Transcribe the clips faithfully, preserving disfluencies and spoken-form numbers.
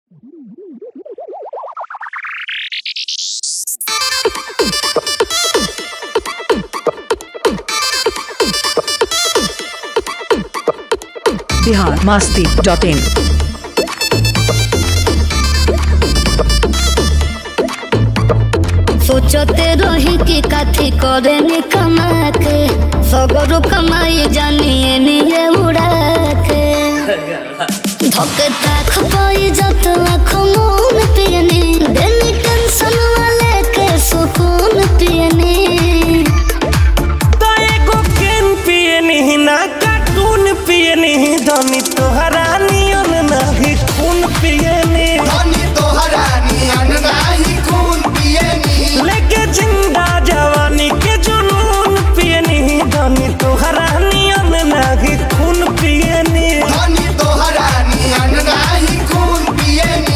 Bihar Masti dot in. सोचते रही कि काथी करे नी कमा के सगरो कमाई जानिए निये उड़ा के धोके ताख पाई जत लाख मून पियनी देनी टेंशन वाले के सुकून पियनी तो एगो केन पियनी ना कार्टून पियनी धनी तोहरा नियन नाही खून पियनी धनी तोहरा नियन नाही खून पियनी लेके जिंदा जवानी के जुनून पियनी धनी तोहरा नियन नाही खून पियनी धनी तोहरा नियन नाही खून पियनी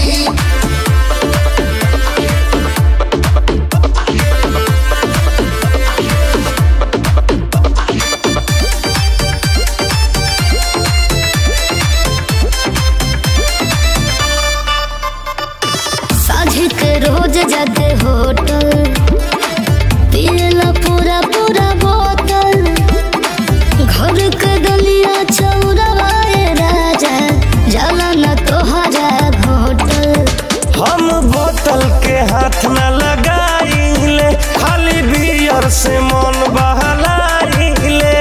साझी के रोज जाके होटल पियला पूरा पूरा बोतल घर के गलिया चौराहे राजा जाला न तोहरा घोटल हम बोतल के हाथ न लगाइले खाली बियर से मन बहलाइले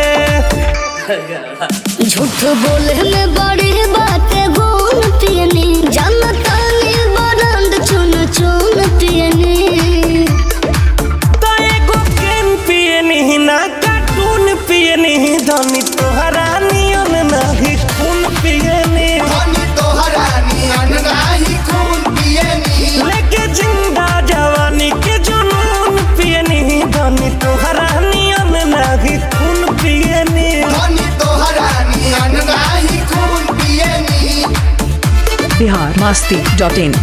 झूठ बोले में बड़ी बातें गुण पियनी जानता नहीं बरंद चुन चुन पियनी तो एगो केन पियनी ना कार्टून पियनी धनी तोहरा नियन नाही खून पियनी धनी तोहरा नियन नाही खून पियनी लेके जिंदा जवानी के जुनून पियनी धनी तोहरा नियन नाही खून पियनी धनी तोहरा नियन नाही खून पियनी बिहार मस्ती डॉट इन।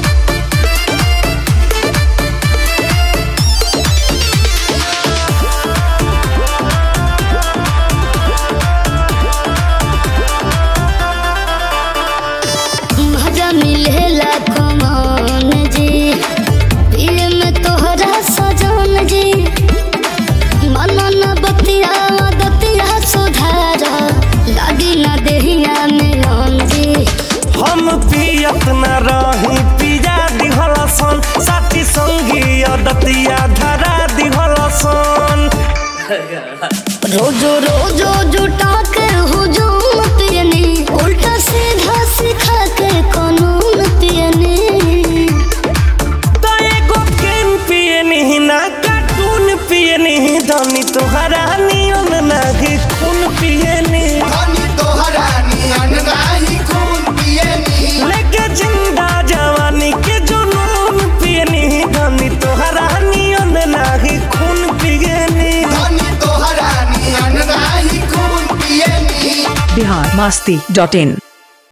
मजा मिलेला कमान जी पिए में तोहरा सजन जी मनन बतिया दतिया सुधारा लागी ना देहिया में हम जी हम पियत न रही पिया दिहलसन साथी संगी अदतिया धरा दिहलसन रोजो रोजो जुटा के हुजूम पियनी उल्टा सीधा सिखा के कानून पियनी तो एगो केन पियनी ना कार्टून पियनी धनी तोहरा नियन नाही खून पियनी धनी तोहरा नियन नाही खून पियनी लेके जिंदा जवानी के जुनून पियनी धनी तोहरा नियन नाही खून पियनी धनी तोहरा नियन नाही खून पियनी बिहार मस्ती डॉट इन।